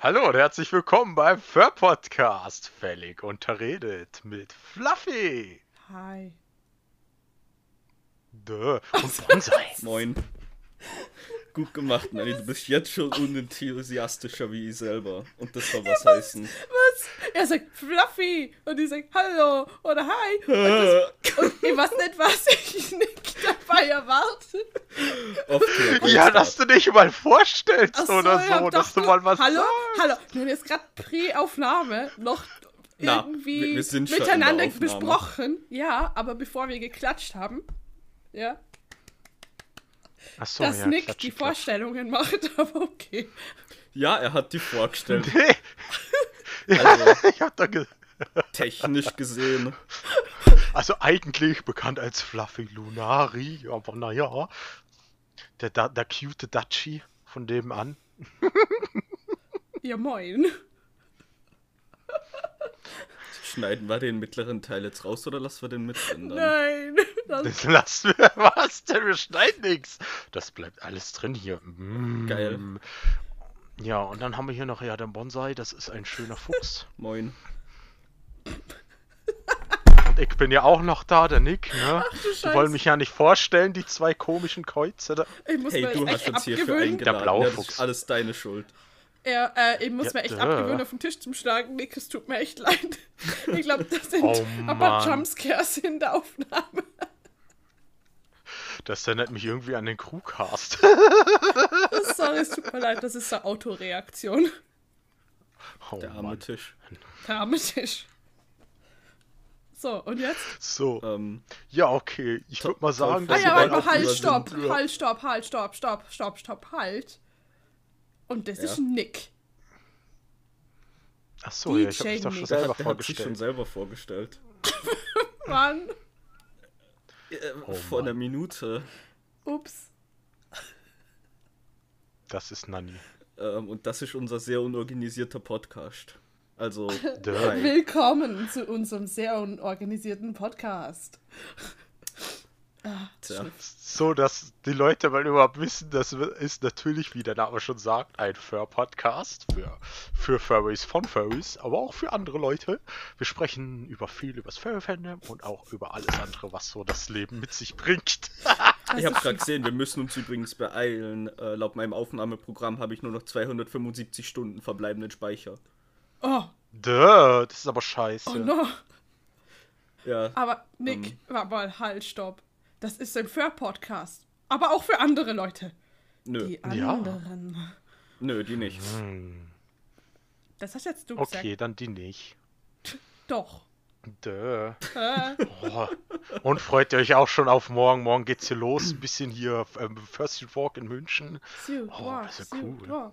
Hallo und herzlich willkommen beim Fur-Podcast. Völlig unterredet mit Fluffy. Hi. Und Bonsai. Moin. Gut gemacht, Nanny. Du bist jetzt schon unenthusiastischer wie ich selber. Und das soll was heißen. Was? Er sagt Fluffy und ich sag Hallo oder Hi. Und ich weiß nicht, was ich nicht dabei erwarte. Ja, dass du dich mal vorstellst Ach so, oder ja, so, doch, dass du mal was Hallo? sagst. Hallo. Wir haben jetzt gerade Prä-Aufnahme noch Na, irgendwie wir sind schon in miteinander der Aufnahme. besprochen. Ja, aber bevor wir geklatscht haben, ja, Achso, dass ja, Nick Klatsch, die Klatsch. Vorstellungen macht, aber okay. Ja, er hat die vorgestellt. Nee. Also, Ich hab da technisch gesehen. Also eigentlich bekannt als Fluffy Lunari, aber naja. Der cute Dachi von nebenan. Ja, moin. Schneiden wir den mittleren Teil jetzt raus oder lassen wir den mit drin dann? Nein. Das lassen wir. Was denn? Wir schneiden nichts. Das bleibt alles drin hier. Geil. Ja, und dann haben wir hier noch ja den Bonsai. Das ist ein schöner Fuchs. Moin. Und ich bin ja auch noch da, der Nick, ne? Ach du Die Scheiße. wollen mich ja nicht vorstellen, die zwei komischen Kreuze da. Ich muss Hey, mir du echt hast uns hierfür abgewöhnen. eingeladen. Der Blaue Ja, das Fuchs. ist alles deine Schuld. Ja, ich muss Ja, mir echt duh. abgewöhnen, auf den Tisch zum Schlagen. Nick, es tut mir echt leid. Ich glaube, das sind Oh, ein paar Mann. Jumpscares in der Aufnahme. Das erinnert mich irgendwie an den Crewcast. Sorry, es tut mir leid, das ist eine Autoreaktion. Oh, Der arme Mann. Tisch. Der arme Tisch. So, und jetzt? So, Ähm, ja, okay. Ich würde mal sagen, toll, Ah dass dass ja, wir wir warte auch mal, halt, über stopp, sind. halt, stopp, halt, stopp, stopp, stopp, stopp, halt. Und das Ja. ist Nick. Achso, ja, ich habe DJ mich doch schon Nick. selber der hat sich schon vorgestellt. selber vorgestellt. Mann. Oh, Vor Mann. einer Minute. Ups. Das ist Nanni. Und das ist unser sehr unorganisierter Podcast. Also, Duh. Willkommen zu unserem sehr unorganisierten Podcast. tja. So, dass die Leute mal überhaupt wissen, das ist natürlich, wie der Name schon sagt, ein Fur-Podcast für Furries von Furries, aber auch für andere Leute. Wir sprechen über viel über das Furry-Fandom und auch über alles andere, was so das Leben mit sich bringt. Ich habe gerade gesehen, wir müssen uns übrigens beeilen. Laut meinem Aufnahmeprogramm habe ich nur noch 275 Stunden verbleibenden Speicher. Oh, Duh, das ist aber scheiße. oh no. Ja, Aber Nick, warte mal, halt, stopp. Das ist ein Fair-Podcast. Aber auch für andere Leute. nö. Die Ja. anderen. Nö, die nicht. Das hast jetzt du Okay, gesagt. dann die nicht. Doch. Duh. Oh. Und freut ihr euch auch schon auf morgen? Morgen geht's hier los. Ein bisschen hier First Street Walk in München. Das ist ja cool.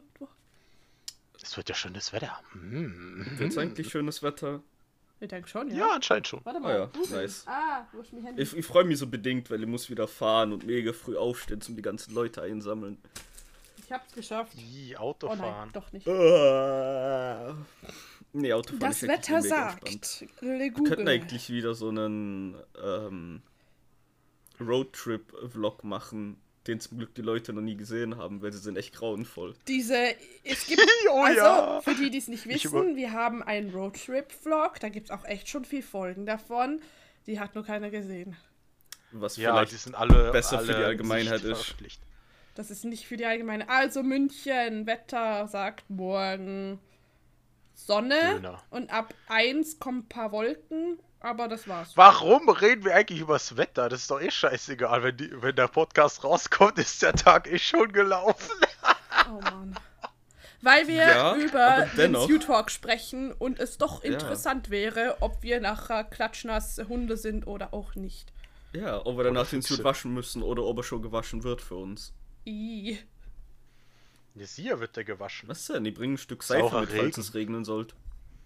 Es wird ja schönes Wetter. Wird's eigentlich schönes Wetter? Ich denke schon, ja. Ja, anscheinend schon. Warte Ah mal. ja, googeln. nice. Wo ist mein Handy? Ich freue mich so bedingt, weil ich muss wieder fahren und mega früh aufstehen, um die ganzen Leute einsammeln. Ich hab's geschafft. Die Oh Autofahren. nein, doch nicht. Nee, Autofahren Das ist wirklich Wetter mega entspannt. sagt. Le Wir könnten Google. eigentlich wieder so einen Roadtrip-Vlog machen, den zum Glück die Leute noch nie gesehen haben, weil sie sind echt grauenvoll. Es gibt, Oh also, ja. für die, die es nicht Ich wissen, wir haben einen Roadtrip-Vlog, da gibt es auch echt schon viel Folgen davon. Die hat nur keiner gesehen. Was Ja, vielleicht die sind alle besser für die alle Allgemeinheit nicht ist. veröffentlicht. Das ist nicht für die Allgemeine. Also München, Wetter sagt morgen Sonne Döner. und ab 1 kommen ein paar Wolken, aber das war's. Warum reden wir eigentlich über das Wetter? Das ist doch eh scheißegal. Wenn der Podcast rauskommt, ist der Tag eh schon gelaufen. Oh Mann. Weil wir Ja, aber über den dennoch. Q-Talk sprechen und es doch Ja. interessant wäre, ob wir nachher klatschnass Hunde sind oder auch nicht. Ja, ob wir danach den Füchse. Suit waschen müssen oder ob er schon gewaschen wird für uns. I. Jetzt hier wird der gewaschen. Was denn? Die bringen ein Stück Seife Saurer mit, falls Regen. es regnen sollte.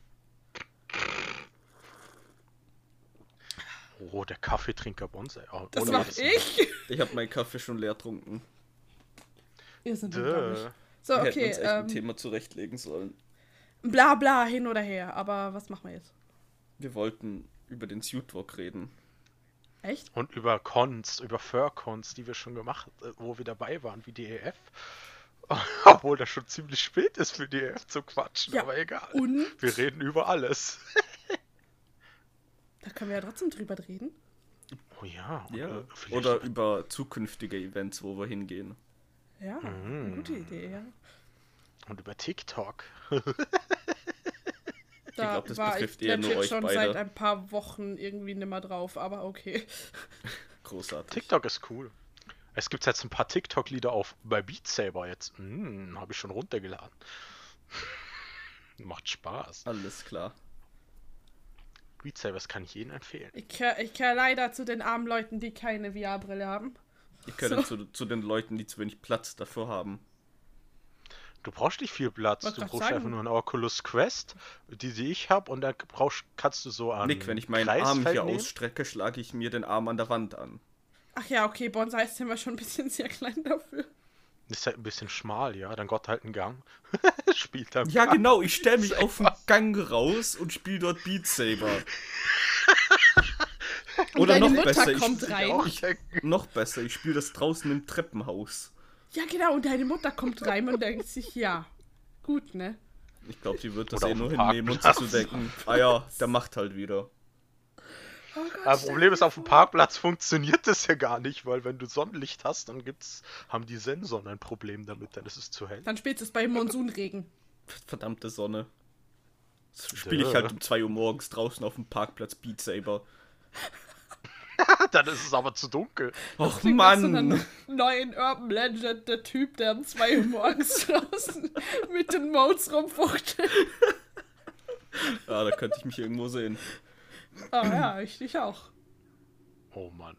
Oh, der Kaffeetrinker Bonsai. Oh, Das ohne mach was. ich. Ich habe meinen Kaffee schon leer getrunken. Ihr seid Duh. unglaublich. So, Wir hätten okay. uns echt ein Thema zurechtlegen sollen. Bla bla hin oder her. Aber was machen wir jetzt? Wir wollten über den Suit Walk reden. Echt? Und über Cons, über Fur-Cons, die wir schon gemacht, wo wir dabei waren, wie die EF. Obwohl das schon ziemlich spät ist für die zu quatschen, Ja, aber egal. und? Wir reden über alles. Da können wir ja trotzdem drüber reden. Oh ja. Ja. Vielleicht Oder über zukünftige Events, wo wir hingehen. Ja, eine gute Idee, ja. und über TikTok. Da glaub, das war betrifft ich eher nur legit euch schon beide. seit ein paar Wochen irgendwie nimmer drauf, aber okay. Großartig. TikTok ist cool. Es gibt jetzt ein paar TikTok-Lieder bei Beat Saber jetzt. Habe ich schon runtergeladen. Macht Spaß. Alles klar. Beat Saber, das kann ich jedem empfehlen. Ich gehör leider zu den armen Leuten, die keine VR-Brille haben. Ich gehöre zu den Leuten, die zu wenig Platz dafür haben. Du brauchst nicht viel Platz. Wollte Du grad brauchst sagen. einfach nur eine Oculus Quest, die ich habe, und dann kannst du so an Nick, wenn ich meinen Kreisfeld Arm hier nehmen. ausstrecke, schlage ich mir den Arm an der Wand an. Ach ja, okay, Bonsai ist immer schon ein bisschen sehr klein dafür. Ist halt ein bisschen schmal, ja. Dann Gott halt einen Gang. Spielt dann. Ja, genau, ich stelle mich auf den Gang raus und spiele dort Beat Saber. Oder deine noch Mutter besser, kommt rein. noch besser, ich spiele das draußen im Treppenhaus. Ja, genau, und deine Mutter kommt rein und denkt sich, ja, gut, ne? Ich glaube, die wird das Oder eh auf nur dem hinnehmen und sich Parkplatz. zu denken, ah ja, der macht halt wieder. Oh Gott, Das Problem ist, auf dem Parkplatz funktioniert das ja gar nicht, weil wenn du Sonnenlicht hast, dann haben die Sensoren ein Problem damit, dann ist es zu hell. Dann spielst du es bei Monsunregen. Verdammte Sonne. Das spiele ich halt um 2 Uhr morgens draußen auf dem Parkplatz Beat Saber. Dann ist es aber zu dunkel. Och Klingt nach so einer Mann! neuen Urban Legend, der Typ, der um 2 Uhr morgens draußen mit den Modes rumfuchtelt. Ja, da könnte ich mich irgendwo sehen. Ah ja, ich auch. Oh Mann.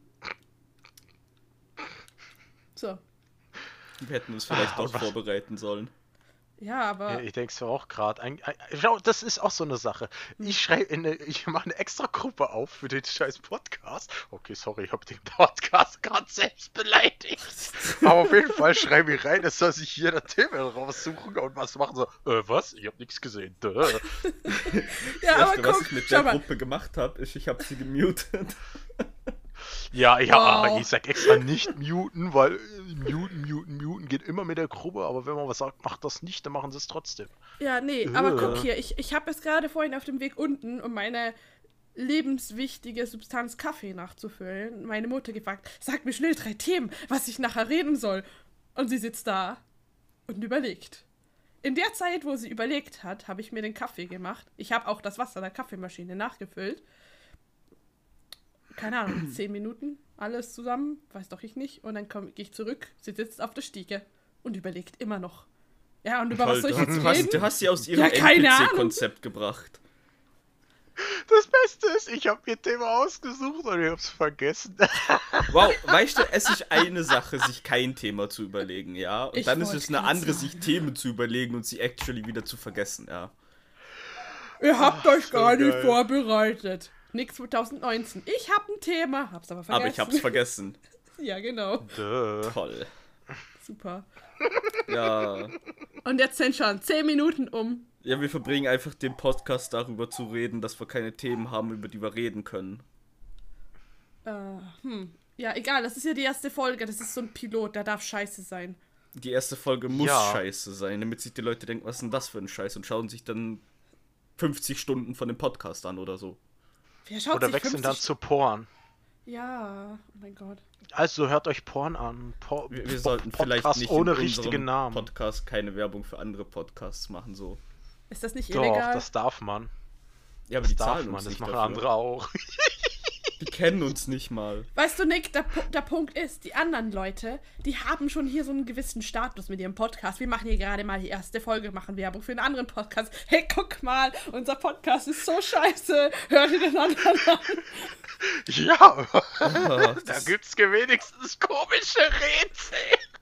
So. Wir hätten uns vielleicht Ah, auch was? vorbereiten sollen. Ja, aber Ich denke so auch gerade. Schau, das ist auch so eine Sache. Ich mache eine extra Gruppe auf für den scheiß Podcast. Okay, sorry, ich habe den Podcast gerade selbst beleidigt. Aber auf jeden Fall schreibe ich rein, es soll sich hier der Thema raussuchen und was machen. So, was? Ich habe nichts gesehen. Duh. ja, Das aber Erste, was guck, ich mit schau der mal. Gruppe gemacht habe, ist, ich habe sie gemutet. Ja, Wow. ich sag extra nicht muten, weil muten geht immer mit der Gruppe, aber wenn man was sagt, macht das nicht, dann machen sie es trotzdem. Ja, nee, aber guck hier, ich habe es gerade vorhin auf dem Weg unten, um meine lebenswichtige Substanz Kaffee nachzufüllen, meine Mutter gefragt, sag mir schnell 3 Themen, was ich nachher reden soll. Und sie sitzt da und überlegt. In der Zeit, wo sie überlegt hat, habe ich mir den Kaffee gemacht. Ich habe auch das Wasser der Kaffeemaschine nachgefüllt. Keine Ahnung, 10 Minuten, alles zusammen, weiß doch ich nicht. Und dann gehe ich zurück, sie sitzt auf der Stiege und überlegt immer noch. Ja, und über was soll ich jetzt reden? Du hast sie aus ihrem Ja, keine NPC-Konzept gebracht. Das Beste ist, ich habe mir ein Thema ausgesucht und ich hab's vergessen. Wow, weißt du, es ist eine Sache, sich kein Thema zu überlegen, ja? Und Ich dann ist wollte es eine grad andere, sagen. sich Themen zu überlegen und sie actually wieder zu vergessen, ja? Ihr habt euch so gar nicht geil. vorbereitet. Nix 2019. Ich hab ein Thema, hab's aber vergessen. Aber ich hab's vergessen. Ja, genau. Duh. Toll. Super. Ja. Und jetzt sind schon 10 Minuten um. Ja, wir verbringen einfach den Podcast darüber zu reden, dass wir keine Themen haben, über die wir reden können. Ja, egal, das ist ja die erste Folge. Das ist so ein Pilot, der darf scheiße sein. Die erste Folge muss Ja. scheiße sein, damit sich die Leute denken, was ist denn das für ein Scheiß, und schauen sich dann 50 Stunden von dem Podcast an oder so. Wer schaut Oder sich wechseln 50 dann zu Porn. Ja, oh mein Gott. Also hört euch Porn an. Wir sollten Podcast vielleicht nicht ohne in richtigen unserem Namen. Podcast keine Werbung für andere Podcasts machen, so. Ist das nicht Doch, illegal? das darf man. Ja, aber Das die darf zahlen man, uns das nicht machen dafür. andere auch. Die kennen uns nicht mal. Weißt du, Nick, der Punkt ist, die anderen Leute, die haben schon hier so einen gewissen Status mit ihrem Podcast. Wir machen hier gerade mal die erste Folge, machen Werbung für einen anderen Podcast. Hey, guck mal, unser Podcast ist so scheiße. Hör dir den anderen an. Ja, Ah, da gibt's wenigstens komische Rätsel.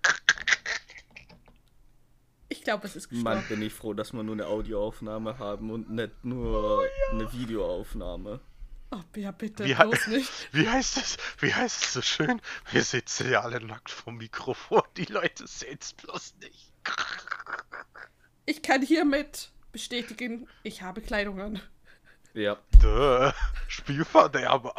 Ich glaube, es ist gestorben. Mann, bin ich froh, dass wir nur eine Audioaufnahme haben und nicht nur eine Videoaufnahme. Oh, ja, bitte, Wie, bloß nicht. wie heißt es so schön? Wir sitzen ja alle nackt vom Mikrofon, die Leute sehen's bloß nicht. Ich kann hiermit bestätigen, ich habe Kleidung an. Ja. Duh, Spielverderber.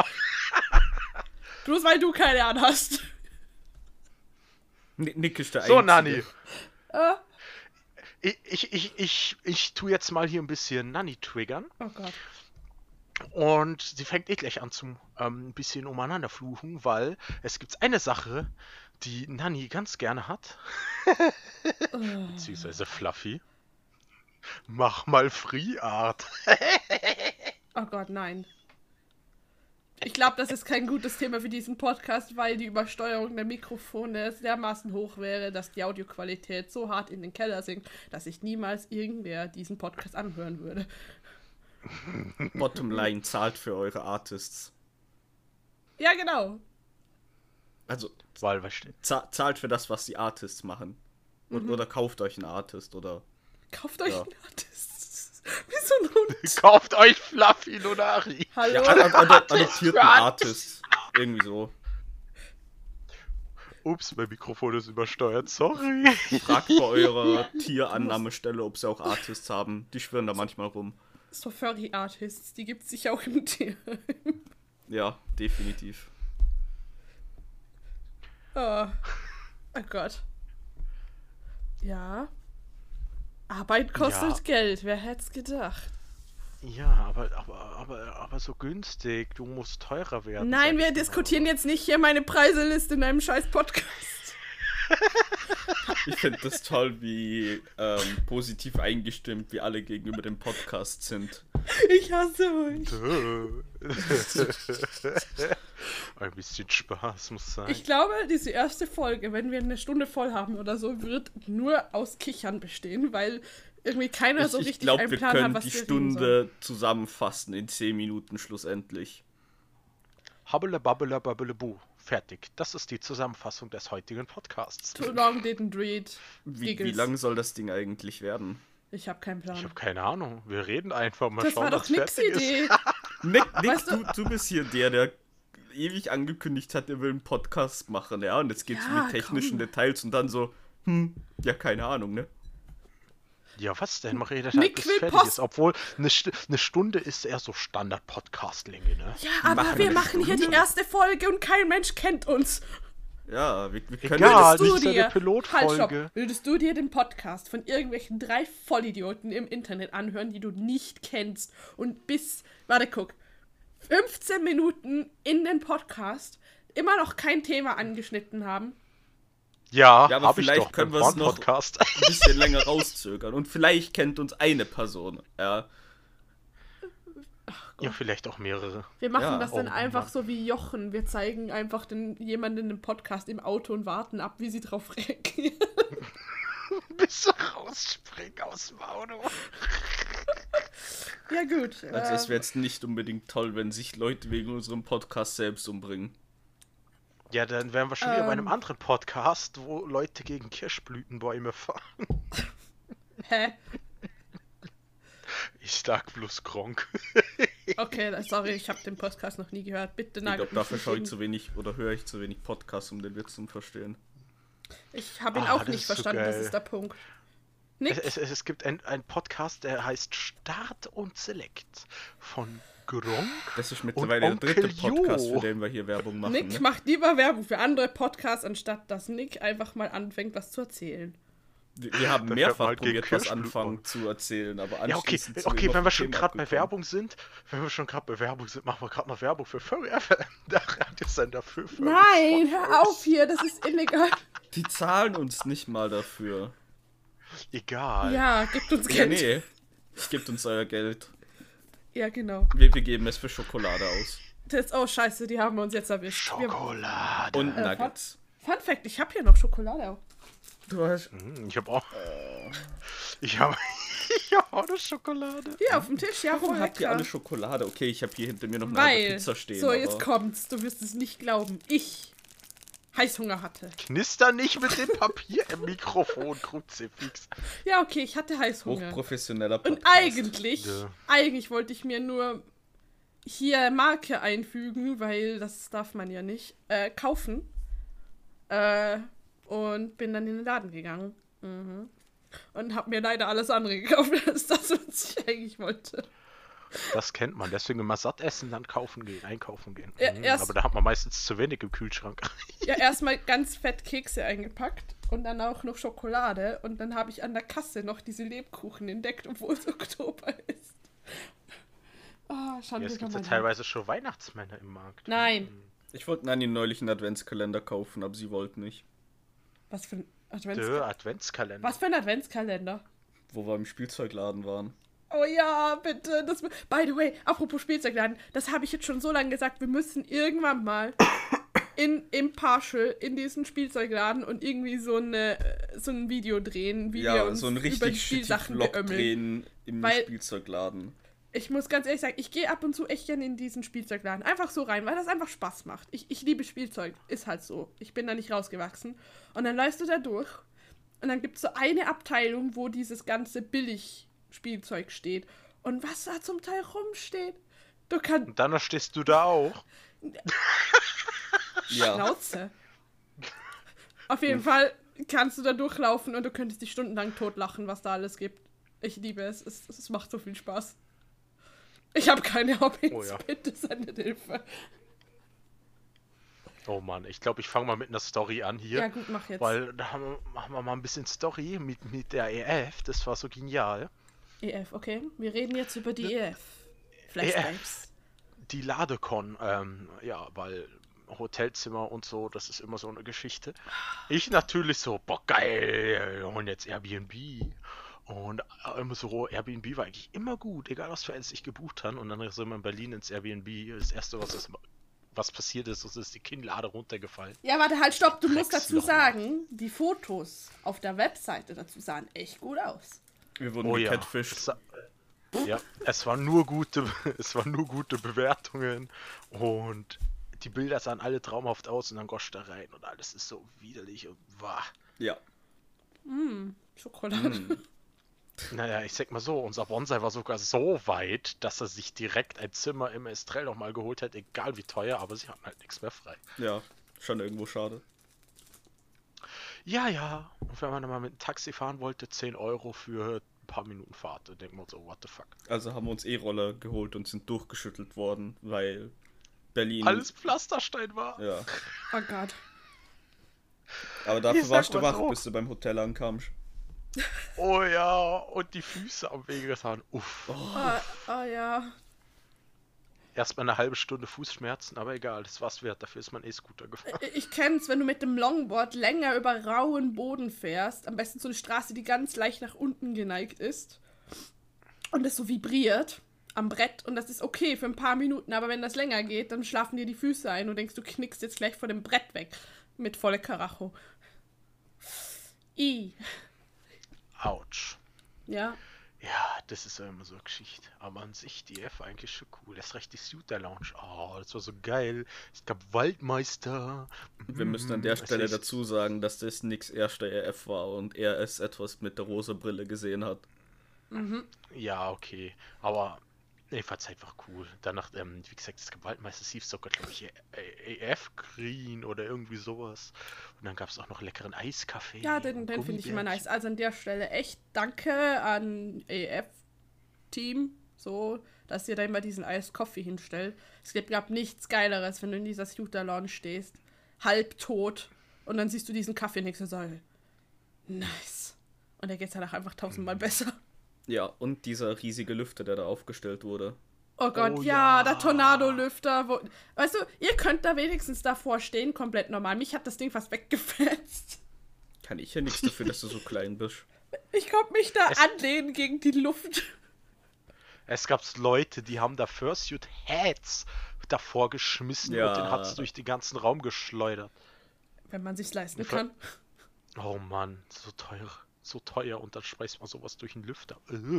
Bloß weil du keine anhast. Nick ist der So, Einzige. Nanni. Ich tue jetzt mal hier ein bisschen Nanny triggern. Oh Gott. Und sie fängt gleich an zum ein bisschen umeinander fluchen, weil es gibt eine Sache, die Nanny ganz gerne hat. Beziehungsweise Fluffy. Mach mal Free Art. Oh Gott, nein. Ich glaube, das ist kein gutes Thema für diesen Podcast, weil die Übersteuerung der Mikrofone dermaßen hoch wäre, dass die Audioqualität so hart in den Keller sinkt, dass sich niemals irgendwer diesen Podcast anhören würde. Bottomline zahlt für eure Artists. Ja, genau. Also, Weil, was steht? zahlt für das, was die Artists machen. Oder kauft euch einen Artist, oder... Kauft euch Ja. einen Artist. Wie so ein Hund. Kauft euch Fluffy Lunari. Hallo? Ja, adoptiert einen Artist. Irgendwie so. Ups, mein Mikrofon ist übersteuert, sorry. Fragt bei eurer Tierannahmestelle, ob sie auch Artists haben. Die schwirren da manchmal rum. So Furry Artists, die gibt's sicher auch im Tier. Ja, definitiv. Oh Gott. Ja. Arbeit kostet Ja. Geld, wer hätte es gedacht? Ja, aber so günstig. Du musst teurer werden. Nein, sag wir ich dir diskutieren mal. jetzt nicht hier meine Preiseliste in einem scheiß Podcast. Ich finde das toll, wie positiv eingestimmt wir alle gegenüber dem Podcast sind. Ich hasse euch. Ein bisschen Spaß muss sein. Ich glaube, diese erste Folge, wenn wir eine Stunde voll haben oder so, wird nur aus Kichern bestehen, weil irgendwie keiner so Ich richtig glaube, einen wir Plan hat, können was die wir reden sollen. Stunde zusammenfassen in 10 Minuten schlussendlich. Habbele, babbele, babbele, bu. Fertig. Das ist die Zusammenfassung des heutigen Podcasts. Too long didn't read. Wie Giggles. lang soll das Ding eigentlich werden? Ich habe keinen Ich Plan. habe keine Ahnung. Wir reden einfach mal Das schauen, war doch wann's nix fertig ist. Idee. Nick, Weißt du bist hier der ewig angekündigt hat, er will einen Podcast machen, ja, und jetzt geht's Ja, um die technischen komm. Details und dann so, ja, keine Ahnung, ne? Ja, was denn? Man redet Nick halt, bis will fertig Post- ist. Obwohl, eine Stunde ist eher so Standard-Podcast-Länge, ne? Ja, aber wir machen hier die erste Folge und kein Mensch kennt uns. Ja, wir können Egal, das, das Du ist ja dir, eine Pilotfolge. Würdest du dir den Podcast von irgendwelchen 3 Vollidioten im Internet anhören, die du nicht kennst und warte, guck, 15 Minuten in den Podcast immer noch kein Thema angeschnitten haben? Ja, Ja, aber hab ich vielleicht doch können beim wir es noch- Podcast. ein bisschen länger rauszögern und vielleicht kennt uns eine Person, ja. Ja, vielleicht auch mehrere. Wir machen Ja, das dann oh einfach Mann. so wie Jochen. Wir zeigen einfach jemanden in dem Podcast im Auto und warten ab, wie sie drauf reagieren. Bis du rausspringen aus dem Auto. Ja gut. Also es wäre jetzt nicht unbedingt toll, wenn sich Leute wegen unserem Podcast selbst umbringen. Ja, dann wären wir schon wieder bei einem anderen Podcast, wo Leute gegen Kirschblütenbäume fahren. Hä? Ich sag bloß Gronk. Okay, sorry, ich habe den Podcast noch nie gehört. Bitte Ich nagelt glaube, mich dafür nicht schaue ich hin. zu wenig oder höre ich zu wenig Podcasts, um den Witz zu verstehen. Ich habe ihn Ah, auch das nicht ist so verstanden, das geil. ist der Punkt. Nick? Es gibt einen Podcast, der heißt Start und Select von Gronk. Das ist mittlerweile der Onkel dritte Podcast, Jo. für den wir hier Werbung machen. Nick Ne? macht lieber Werbung für andere Podcasts, anstatt dass Nick einfach mal anfängt, was zu erzählen. Wir haben Da mehrfach fährt man gegen probiert, was Kirschblüten. anfangen zu erzählen, aber Ja, okay, anschließend sind okay, immer wenn wir vom schon Thema gerade bei abgekommen. Werbung sind, machen wir gerade noch Werbung für Furry FM. Der Radiosender für Furry. Nein, hör auf hier, das ist illegal. Die zahlen uns nicht mal dafür. Egal. Ja, gibt uns Ja, Geld. nee. Gebt uns euer Geld. Ja, genau. Wir geben es für Schokolade aus. Oh, scheiße, die haben uns jetzt erwischt. Schokolade. Und Nuggets. Fun Fact, ich habe hier noch Schokolade auch. Du hast... Ich habe auch. Ich habe auch eine Schokolade. Hier auf dem Tisch, ja, Warum voll habt ihr lecker. alle Schokolade? Okay, ich habe hier hinter mir noch eine alte Weil, Pizza stehen. so aber jetzt kommt's, du wirst es nicht glauben, ich Heißhunger hatte. Knister nicht mit dem Papier im Mikrofon, Kruzifix. Ja, okay, ich hatte Heißhunger. Hochprofessioneller Und Podcast. eigentlich wollte ich mir nur hier Marke einfügen, weil das darf man ja nicht, kaufen. Und bin dann in den Laden gegangen. Und habe mir leider alles andere gekauft, als das, was ich eigentlich wollte. Das kennt man. Deswegen immer satt essen, dann einkaufen gehen. Ja, erst- Aber da hat man meistens zu wenig im Kühlschrank. Ja, erstmal ganz fett Kekse eingepackt. und dann auch noch Schokolade. Und dann habe ich an der Kasse noch diese Lebkuchen entdeckt, obwohl es Oktober ist. Oh, Ja, es gibt ja teilweise schon Weihnachtsmänner im Markt. Nein. Ich wollte Nanni neulich einen Adventskalender kaufen, aber sie wollte nicht. Was für ein Adventskalender? Was für ein Adventskalender? Wo wir im Spielzeugladen waren. Oh ja, bitte. By the way, apropos Spielzeugladen, das habe ich jetzt schon so lange gesagt, wir müssen irgendwann mal im Partial in diesen Spielzeugladen und irgendwie so ein Video drehen, wie wir uns so ein über die richtig Spielsachen Vlog beömmeln. drehen im Weil- Spielzeugladen. Ich muss ganz ehrlich sagen, ich gehe ab und zu echt gerne in diesen Spielzeugladen. Einfach so rein, weil das einfach Spaß macht. Ich liebe Spielzeug, ist halt so. Ich bin da nicht rausgewachsen. Und dann läufst du da durch und dann gibt es so eine Abteilung, wo dieses ganze Billig-Spielzeug steht. Und was da zum Teil rumsteht. Du kannst... Und dann stehst du da auch. Ja. Schnauze. Auf jeden Fall kannst du da durchlaufen und du könntest dich stundenlang totlachen, was da alles gibt. Ich liebe es. Es macht so viel Spaß. Ich habe keine Hobbys. Oh ja. Bitte sendet Hilfe. Oh Mann, ich glaube, ich fange mal mit einer Story an hier. Ja gut, mach jetzt. Weil da machen wir mal ein bisschen Story mit der EF. Das war so genial. EF, okay. Wir reden jetzt über die EF. Flashbacks. Die Ladecon, ja, weil Hotelzimmer und so, das ist immer so eine Geschichte. Ich natürlich so, boah, geil, und jetzt Airbnb. Und immer so, Airbnb war eigentlich immer gut, egal was für eins ich gebucht habe. Und dann sind wir in Berlin ins Airbnb. Das erste, was passiert ist, ist die Kinnlade runtergefallen. Ja, warte, halt, stopp. Du musst dazu Drecksloch. sagen, die Fotos auf der Webseite dazu sahen echt gut aus. Wir wurden Oh ja. gecatfished. Ja, es waren nur gute Bewertungen und die Bilder sahen alle traumhaft aus und dann gosch da rein und alles ist so widerlich und wah. Ja. Schokolade. Naja, ich sag mal so, unser Bonsai war sogar so weit, dass er sich direkt ein Zimmer im Estrell nochmal geholt hat, egal wie teuer, aber sie hatten halt nichts mehr frei. Ja, schon irgendwo schade. Ja, und wenn man dann mal mit dem Taxi fahren wollte, 10 Euro für ein paar Minuten Fahrt, da denkt man so, what the fuck. Also haben wir uns E-Roller geholt und sind durchgeschüttelt worden, weil Berlin... Alles Pflasterstein war. Ja. Oh Gott. Aber dafür Ich sag warst du mal wach, so. bis du beim Hotel ankamst. Oh ja, und die Füße am Wege getan. Uff. Oh ja. Erstmal eine halbe Stunde Fußschmerzen, aber egal, das war's wert, dafür ist man E-Scooter gefahren. Ich kenn's, wenn du mit dem Longboard länger über rauen Boden fährst, am besten so eine Straße, die ganz leicht nach unten geneigt ist und es so vibriert am Brett und das ist okay für ein paar Minuten, aber wenn das länger geht, dann schlafen dir die Füße ein und denkst, du knickst jetzt gleich von dem Brett weg mit volle Karacho. Autsch. Ja. Ja, das ist ja immer so eine Geschichte. Aber an sich, die F eigentlich schon cool. Erst recht die Suiter Lounge. Oh, das war so geil. Es gab Waldmeister. Wir müssen an der Stelle es ist- dazu sagen, dass das nix erster EF war und er es etwas mit der rosa Brille gesehen hat. Ja, okay. Aber ich fand's einfach cool. Danach, wie gesagt, es gab Waldmeister hieß sogar, glaube ich, AF Green oder irgendwie sowas. Und dann gab es auch noch leckeren Eiskaffee. Ja, den finde ich immer nice. Also an der Stelle echt danke an EF-Team, so, dass ihr da immer diesen Eiskoffee hinstellt. Es gab nichts Geileres, wenn du in dieser Scooter Lounge stehst, halbtot, und dann siehst du diesen Kaffee und denkst dir so, nice. Und der geht's danach einfach tausendmal besser. Ja, und dieser riesige Lüfter, der da aufgestellt wurde. Oh Gott, Oh ja, ja. der Tornado-Lüfter. Weißt du, ihr könnt da wenigstens davor stehen, komplett normal. Mich hat das Ding fast weggefetzt. Kann ich ja nichts dafür, dass du so klein bist. Ich konnte mich da anlehnen gegen die Luft. Es gab Leute, die haben da Fursuit Hats davor geschmissen Ja. und den hat's durch den ganzen Raum geschleudert. Wenn man sich's leisten kann. Oh Mann, so teuer. So teuer und dann schmeißt man sowas durch den Lüfter.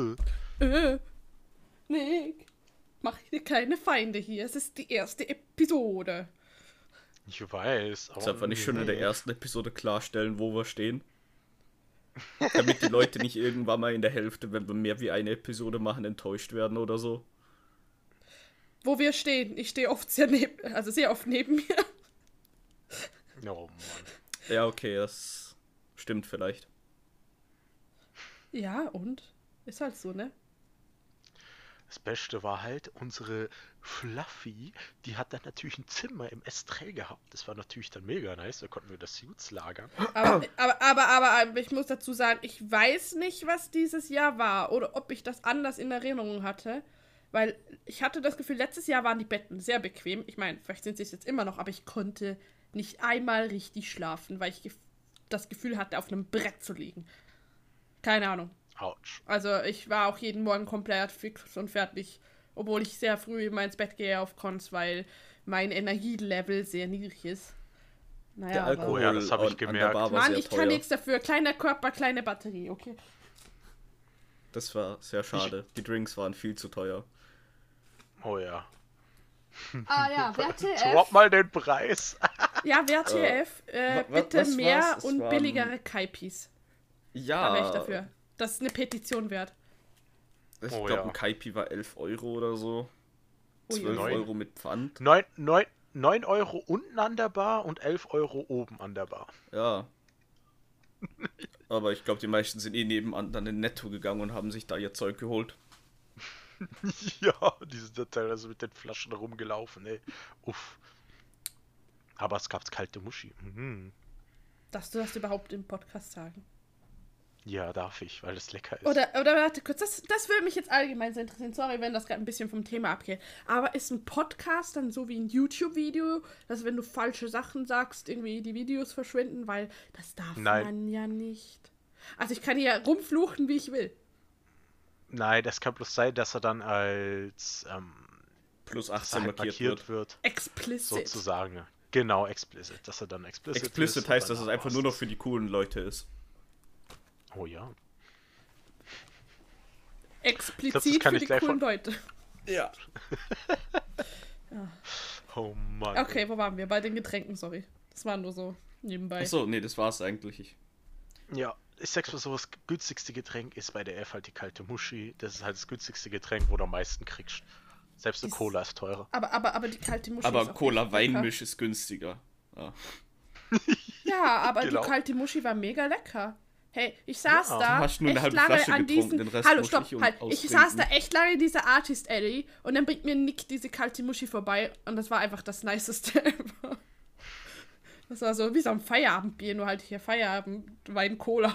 Nick, mach dir keine Feinde hier. Es ist die erste Episode. Ich weiß, aber... Deshalb nicht schon in der ersten Episode klarstellen, wo wir stehen. Damit die Leute nicht irgendwann mal in der Hälfte, wenn wir mehr wie eine Episode machen, enttäuscht werden oder so. Wo wir stehen. Ich stehe oft sehr oft neben mir. Oh Mann. Ja, okay, das stimmt vielleicht. Ja, und? Ist halt so, ne? Das Beste war halt, unsere Fluffy, die hat dann natürlich ein Zimmer im Estrell gehabt. Das war natürlich dann mega nice, da konnten wir das Suits lagern. Aber ich muss dazu sagen, ich weiß nicht, was dieses Jahr war oder ob ich das anders in Erinnerung hatte. Weil ich hatte das Gefühl, letztes Jahr waren die Betten sehr bequem. Ich meine, vielleicht sind sie es jetzt immer noch, aber ich konnte nicht einmal richtig schlafen, weil ich das Gefühl hatte, auf einem Brett zu liegen. Keine Ahnung. Autsch. Also ich war auch jeden Morgen komplett fix und fertig, obwohl ich sehr früh immer ins Bett gehe auf Cons, weil mein Energielevel sehr niedrig ist. Naja, Der Alkohol Oh ja, das hab ich an der gemerkt. Bar war Mann, sehr ich teuer. kann nichts dafür. Kleiner Körper, kleine Batterie, okay? Das war sehr schade. Die Drinks waren viel zu teuer. Oh ja. Ah ja, Drop mal den Preis. Ja, WTF, bitte was mehr war's? Es und waren- billigere Kaipis. Da Ja, wäre ich dafür. Das ist eine Petition wert. ich Oh glaube, ja. ein Kaipi war 11 Euro oder so. Ui, 12 ui. Euro mit Pfand. 9 Euro unten an der Bar und 11 Euro oben an der Bar. Ja. Aber ich glaube, die meisten sind nebenan dann in Netto gegangen und haben sich da ihr Zeug geholt. Ja, die sind da teilweise mit den Flaschen rumgelaufen, ey. Uff. Aber es gab kalte Muschi. Mhm. Darfst du das überhaupt im Podcast sagen? Ja, darf ich, weil es lecker ist. Oder warte kurz, das würde mich jetzt allgemein so interessieren. Sorry, wenn das gerade ein bisschen vom Thema abgeht. Aber ist ein Podcast dann so wie ein YouTube-Video, dass wenn du falsche Sachen sagst, irgendwie die Videos verschwinden? Weil das darf Nein. man ja nicht. Also ich kann hier rumfluchen, wie ich will. Nein, das kann bloß sein, dass er dann als Plus 18 halt markiert wird. Explicit. sozusagen. Genau, explicit. Dass er dann explicit Explicit ist heißt, und dass es dann einfach nur noch für die coolen Leute ist. Oh ja. Explizit kann für ich die gleich coolen von- Leute. Ja. Oh Mann. Okay, wo waren wir? Bei den Getränken, sorry. Das war nur so nebenbei. Achso, nee, das war's eigentlich. Ja, ich sag's mal so, das günstigste Getränk ist bei der F halt die kalte Muschi. Das ist halt das günstigste Getränk, wo du am meisten kriegst. Selbst eine Ist- Cola ist teurer. Aber die kalte Muschi ist Aber auch echt lecker. Cola-Weinmisch ist günstiger. Ja. Ja, aber Genau. die kalte Muschi war mega lecker. Hey, ich saß Ja. da Du hast nur eine echt halbe lange Flasche an getrunken, diesen... den Rest Hallo, muss stopp, ich um- halt. Ich austrinken. saß da echt lange in dieser Artist Alley und dann bringt mir Nick diese kalte Muschi vorbei und das war einfach das Niceste ever. Das war so wie so ein Feierabendbier, nur halt hier Feierabend, Wein, Cola.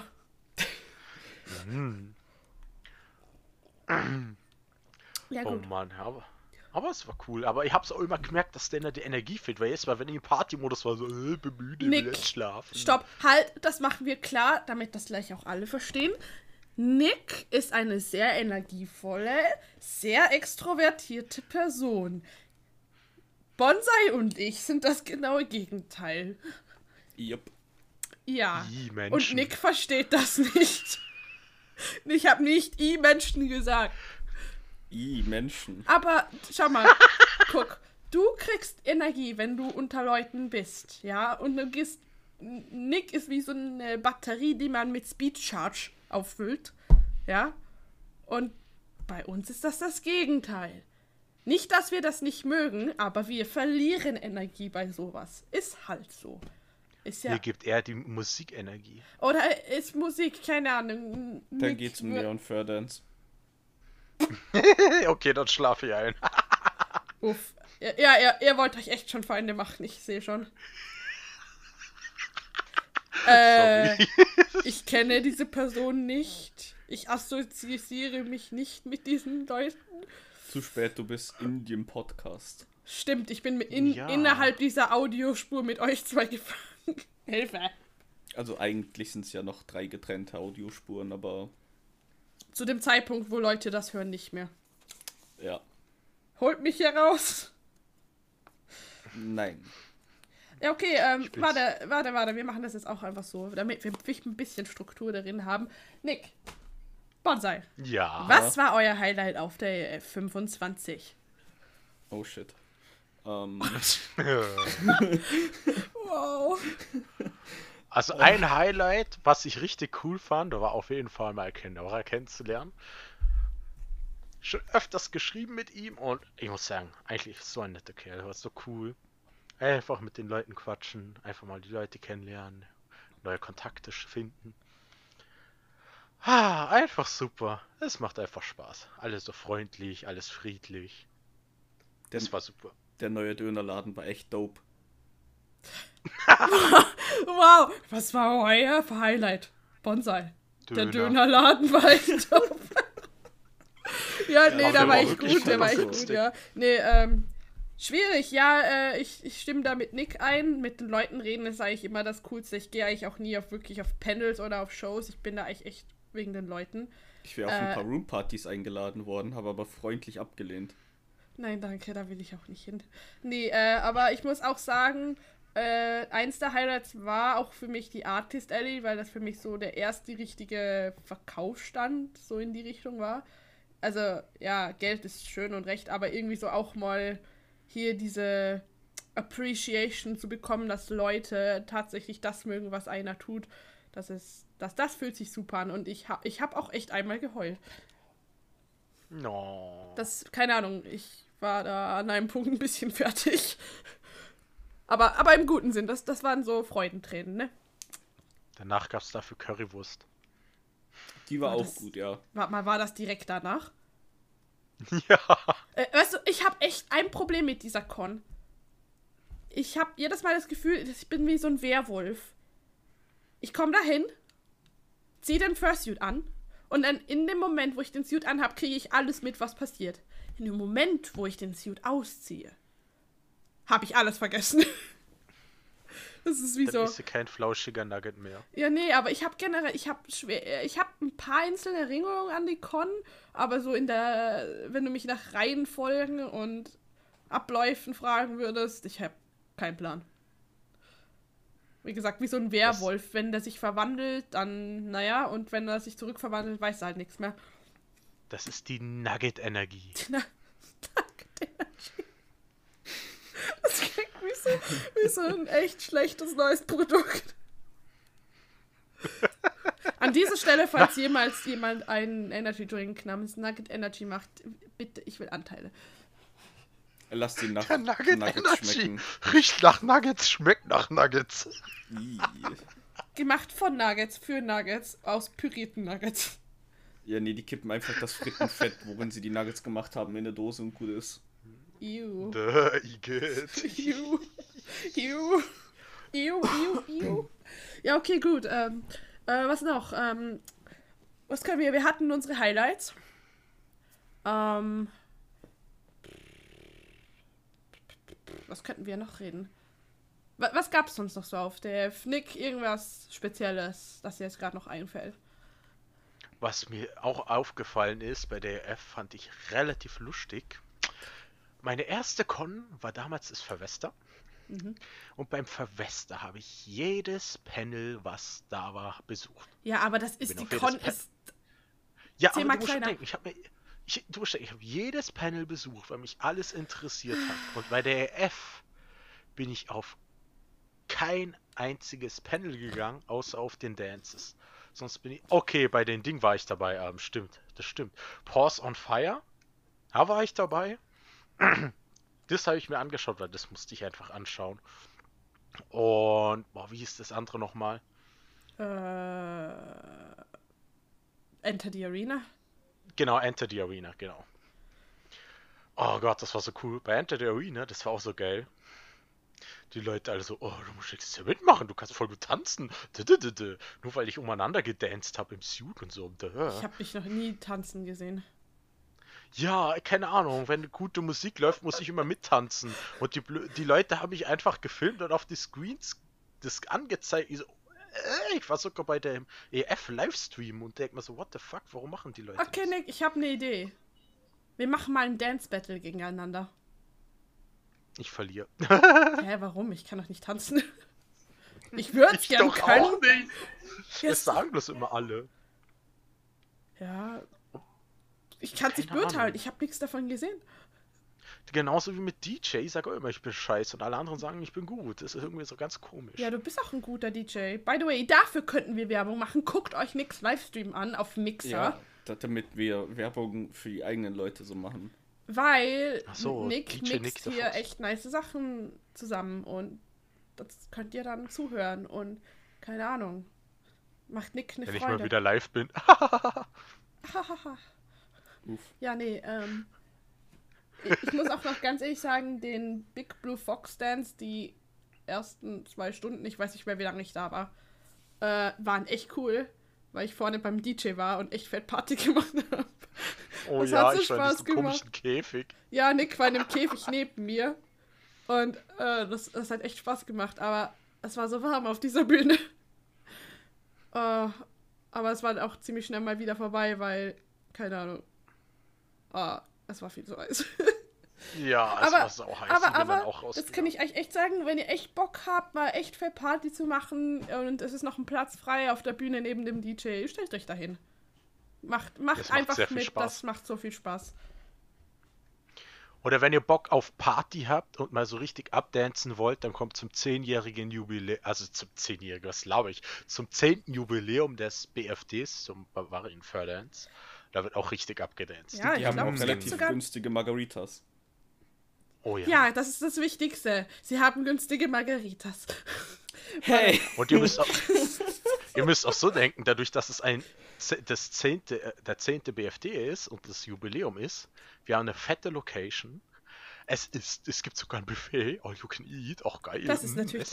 Ja Oh gut. Mann, aber es war cool. Aber ich hab's auch immer gemerkt, dass der die Energie fehlt. Weil jetzt mal, wenn ich im Partymodus war, so, bin müde, Nick, will jetzt schlafen. Stopp, halt, das machen wir klar, damit das gleich auch alle verstehen. Nick ist eine sehr energievolle, sehr extrovertierte Person. Bonsai und ich sind das genaue Gegenteil. Yep. Ja. I, Und Menschen. Nick versteht das nicht. Ich habe nicht I-Menschen gesagt. Menschen. Aber schau mal, guck, du kriegst Energie, wenn du unter Leuten bist, ja? Und du gehst. Nick ist wie so eine Batterie, die man mit Speed Charge auffüllt, ja? Und bei uns ist das Gegenteil. Nicht, dass wir das nicht mögen, aber wir verlieren Energie bei sowas. Ist halt so. Ist ja. Hier gibt er die Musikenergie. Oder ist Musik, keine Ahnung. Dann Nick geht's um wird- Neon Ferdance. Okay, dann schlafe ich ein. Uff. Ja, ihr wollt euch echt schon Feinde machen, ich sehe schon. Sorry. Ich kenne diese Person nicht. Ich assoziiere mich nicht mit diesen Leuten. Zu spät, du bist in dem Podcast. Stimmt, ich bin Ja. innerhalb dieser Audiospur mit euch zwei gefangen. Hilfe. Also eigentlich sind es ja noch 3 getrennte Audiospuren, aber Zu dem Zeitpunkt, wo Leute das hören, nicht mehr. ja. Holt mich hier raus. Nein. Ja, okay, bin's. warte. Wir machen das jetzt auch einfach so, damit wir ein bisschen Struktur darin haben. Nick, Bonsai, Ja. was war euer Highlight auf der 25? Oh shit. Wow. Also ein Highlight, was ich richtig cool fand, war auf jeden Fall mal Kendora kennenzulernen. Schon öfters geschrieben mit ihm und ich muss sagen, eigentlich so ein netter Kerl, war so cool. Einfach mit den Leuten quatschen, einfach mal die Leute kennenlernen, neue Kontakte finden. Einfach super. Es macht einfach Spaß. Alles so freundlich, alles friedlich. Das war super. Der neue Dönerladen war echt dope. Wow, was war euer Highlight? Bonsai. Der Dönerladen war echt top. Ja, nee, da war ich gut, der war echt gut, ja. Nee, schwierig, ja, ich stimme da mit Nick ein. Mit den Leuten reden ist eigentlich immer das Coolste. Ich gehe eigentlich auch nie wirklich auf Panels oder auf Shows. Ich bin da eigentlich echt wegen den Leuten. Ich wäre auf ein paar Roompartys eingeladen worden, habe aber freundlich abgelehnt. Nein, danke, da will ich auch nicht hin. Nee, aber ich muss auch sagen, eins der Highlights war auch für mich die Artist Alley, weil das für mich so der erste richtige Verkaufsstand so in die Richtung war. Also, ja, Geld ist schön und recht, aber irgendwie so auch mal hier diese Appreciation zu bekommen, dass Leute tatsächlich das mögen, was einer tut. Das fühlt sich super an und ich hab auch echt einmal geheult. No. Keine Ahnung, ich war da an einem Punkt ein bisschen fertig. Aber im guten Sinn, das waren so Freudentränen, ne? Danach gab's dafür Currywurst. Die war auch gut, ja. Warte mal, war das direkt danach? Ja. Weißt du, ich habe echt ein Problem mit dieser Con. Ich habe jedes Mal das Gefühl, ich bin wie so ein Werwolf. Ich komme dahin, ziehe den Fursuit an und dann in dem Moment, wo ich den Suit anhab, kriege ich alles mit, was passiert. In dem Moment, wo ich den Suit ausziehe, habe ich alles vergessen. Das ist wie Dann so. ist sie kein flauschiger Nugget mehr. Ja, nee, aber ich habe generell, ich habe ein paar einzelne Erinnerungen an die Con, aber so wenn du mich nach Reihenfolgen und Abläufen fragen würdest, ich habe keinen Plan. Wie gesagt, wie so ein Werwolf, wenn der sich verwandelt, dann, naja, und wenn er sich zurückverwandelt, weiß er halt nichts mehr. Das ist die Nugget-Energie. Nugget-Energie. Das klingt wie so ein echt schlechtes neues Produkt. An dieser Stelle, falls jemals jemand einen Energy Drink namens Nugget Energy macht, bitte, ich will Anteile. Lass die nach Nuggets schmecken. Riecht nach Nuggets, schmeckt nach Nuggets. Gemacht von Nuggets, für Nuggets, aus pürierten Nuggets. Ja, nee, die kippen einfach das Frittenfett, worin sie die Nuggets gemacht haben, in der Dose und gut ist. Ew. Igitt. Ew. Ew. Ew, ew, ew. Ja, okay, gut. Was noch? Was können wir? Wir hatten unsere Highlights. Was könnten wir noch reden? Was gab es sonst noch so auf der Nick? Irgendwas Spezielles, das dir jetzt gerade noch einfällt? Was mir auch aufgefallen ist, bei der EF fand ich relativ lustig. Meine erste Con war damals das Verwester. Und beim Verwester habe ich jedes Panel, was da war, besucht. Ja, aber das ist, die Con ist ja, aber du musst schon denken, ich habe jedes Panel besucht, weil mich alles interessiert hat. Und bei der EF bin ich auf kein einziges Panel gegangen, außer auf den Dances. Sonst bin ich... Okay, bei den Dingen war ich dabei. Stimmt, das stimmt. Pause on Fire, da war ich dabei. Das habe ich mir angeschaut, weil das musste ich einfach anschauen. Und, wie hieß das andere nochmal? Enter the Arena? Genau, Enter the Arena, genau. Oh Gott, das war so cool. Bei Enter the Arena, das war auch so geil. Die Leute alle so, oh, du musst jetzt ja mitmachen, du kannst voll gut tanzen. Nur weil ich umeinander gedanced habe im Suit und so. Ich habe mich noch nie tanzen gesehen. Ja, keine Ahnung, wenn gute Musik läuft, muss ich immer mittanzen. Und die Leute haben mich einfach gefilmt und auf die Screens das angezeigt. Ich war sogar bei dem EF-Livestream und denk mir so, what the fuck, warum machen die Leute Okay, das? Nick, ich habe eine Idee. Wir machen mal ein Dance-Battle gegeneinander. Ich verliere. Hä, warum? Ich kann doch nicht tanzen. Ich würde es gerne können. Auch nicht. Das sagen bloß immer alle. Ja. Ich kann es nicht beurteilen. Ich habe nichts davon gesehen. Genauso wie mit DJ. Ich sage auch immer, ich bin scheiße und alle anderen sagen, ich bin gut. Das ist irgendwie so ganz komisch. Ja, du bist auch ein guter DJ. By the way, dafür könnten wir Werbung machen. Guckt euch Nicks Livestream an auf Mixer. Ja, damit wir Werbung für die eigenen Leute so machen. Weil Nick mixt hier echt nice Sachen zusammen und das könnt ihr dann zuhören und keine Ahnung. Macht Nick eine Wenn ich Freude. mal wieder live bin. Uff. Ja, nee, ich muss auch noch ganz ehrlich sagen, den Big Blue Fox Dance, die ersten 2 Stunden, ich weiß nicht mehr, wie lange ich da war, waren echt cool, weil ich vorne beim DJ war und echt fett Party gemacht habe. Oh Das ja, hat so ich war in Spaß diesem gemacht. komischen Käfig. Ja, Nick war in dem Käfig neben mir und das hat echt Spaß gemacht, aber es war so warm auf dieser Bühne. Aber es war auch ziemlich schnell mal wieder vorbei, weil, keine Ahnung, es war viel zu heiß. Ja, es war so heiß. Aber das kann ich euch echt sagen, wenn ihr echt Bock habt, mal echt viel Party zu machen und es ist noch ein Platz frei auf der Bühne neben dem DJ, stellt euch dahin. Macht einfach sehr viel mit, Spaß. das macht so viel Spaß. Oder wenn ihr Bock auf Party habt und mal so richtig abdancen wollt, dann kommt zum 10-jährigen Jubiläum, also zum 10-jährigen, was glaube ich, zum 10. Jubiläum des BFDs, zum Bavarian Fur Dance. Da wird auch richtig abgedanced. Ja, Die ich haben glaube, auch es gibt relativ sogar... günstige Margaritas. Oh ja. Ja, das ist das Wichtigste. Sie haben günstige Margaritas. Hey! Und ihr müsst auch so denken, dadurch, dass es der 10. BFD ist und das Jubiläum ist, wir haben eine fette Location. Es gibt sogar ein Buffet, all you can eat, auch geil. Das ist natürlich...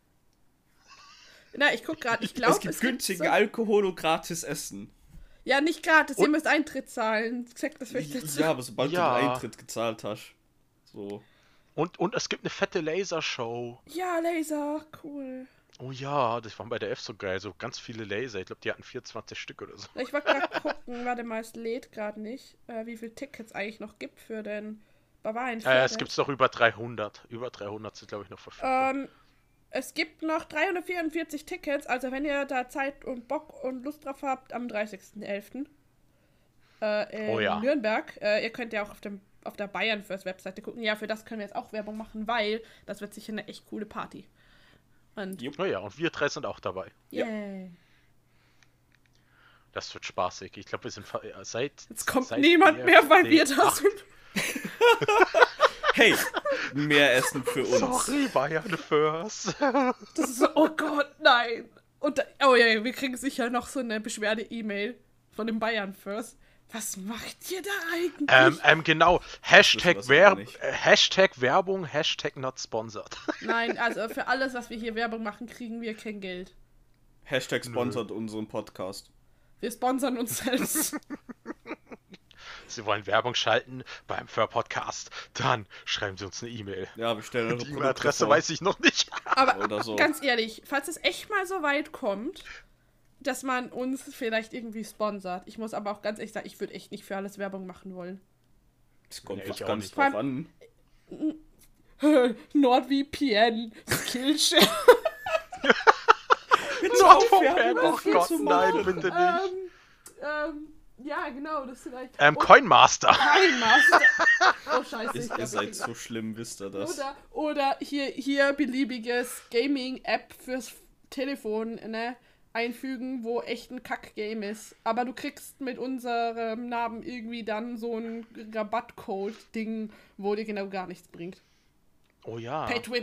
Na, ich guck gerade, ich glaube, Es gibt günstigen Alkohol und gratis Essen. Ja, nicht gratis, ihr müsst Eintritt zahlen. Sagt das vielleicht dazu. Ja, aber sobald du den Eintritt gezahlt hast. So. Und es gibt eine fette Lasershow. Ja, Laser, cool. Oh ja, das war bei der F so geil, so ganz viele Laser. Ich glaube, die hatten 24 Stück oder so. Ich wollte gerade gucken, warte mal, es lädt gerade nicht, wie viele Tickets eigentlich noch gibt für den Bavarian Fur Es Dance. gibt doch über 300. Über 300 sind, glaube ich, noch verfügbar. Es gibt noch 344 Tickets, also wenn ihr da Zeit und Bock und Lust drauf habt, am 30.11. In Nürnberg. Ihr könnt ja auch auf der Bayern First Webseite gucken. Ja, für das können wir jetzt auch Werbung machen, weil das wird sicher eine echt coole Party. Und Naja, und wir 3 sind auch dabei. yay. Das wird spaßig. Ich glaube, wir sind seit... Jetzt kommt seit niemand mehr, weil wir da 8. sind. Hey! Mehr Essen für uns. Sorry, Bayern First. Das ist so, oh Gott, nein. Und oh ja, wir kriegen sicher noch so eine Beschwerde-E-Mail von dem Bayern First. Was macht ihr da eigentlich? Genau. Hashtag Das wissen wir nicht. Werbung, Hashtag not sponsored. Nein, also für alles, was wir hier Werbung machen, kriegen wir kein Geld. Hashtag sponsert unseren Podcast. Wir sponsern uns selbst. Sie wollen Werbung schalten beim Fur Podcast, dann schreiben Sie uns eine E-Mail. Ja, wir stellen eure Die Produkte E-Mail-Adresse vor. weiß ich noch nicht. Aber Oder so. ganz ehrlich, falls es echt mal so weit kommt, dass man uns vielleicht irgendwie sponsert. Ich muss aber auch ganz ehrlich sagen, ich würde echt nicht für alles Werbung machen wollen. Das kommt Nee, doch ich auch ganz nicht. drauf an. NordVPN, Skillshare. NordVPN, oh viel Gott, zu nein, machen. bitte nicht. Ja, genau, das vielleicht. Coinmaster. Coinmaster. Oh, scheiße. ich glaub, Ihr ich seid krieg- so schlimm, wisst ihr das. Oder hier beliebiges Gaming-App fürs Telefon, ne? Einfügen, wo echt ein Kack-Game ist. Aber du kriegst mit unserem Namen irgendwie dann so ein Rabattcode-Ding, wo dir genau gar nichts bringt. Oh ja. Pay to win.